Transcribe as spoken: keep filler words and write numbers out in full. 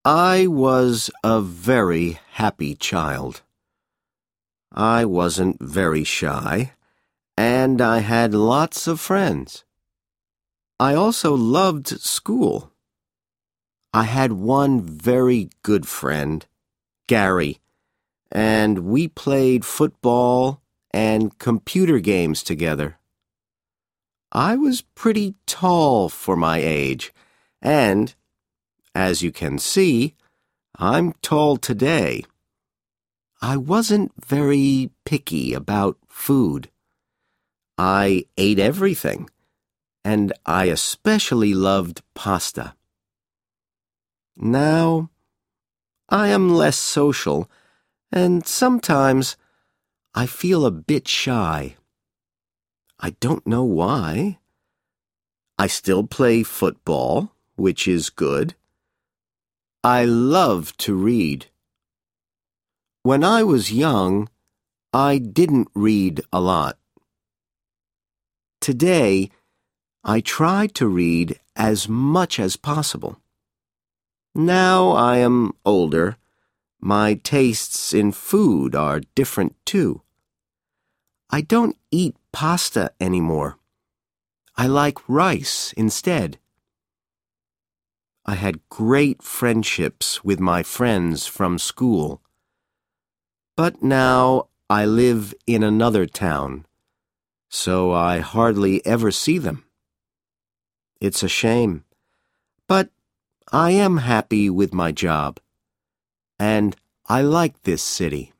I was a very happy child. I wasn't very shy, and I had lots of friends. I also loved school. I had one very good friend, Gary, and we played football and computer games together. I was pretty tall for my age, and, as you can see, I'm tall today. I wasn't very picky about food. I ate everything, and I especially loved pasta. Now, I am less social, and sometimes I feel a bit shy. I don't know why. I still play football, which is good. I love to read. When I was young, I didn't read a lot. Today, I try to read as much as possible. Now I am older. My tastes in food are different too. I don't eat pasta anymore. I like rice instead. I had great friendships with my friends from school. But now I live in another town, so I hardly ever see them. It's a shame, but I am happy with my job, and I like this city.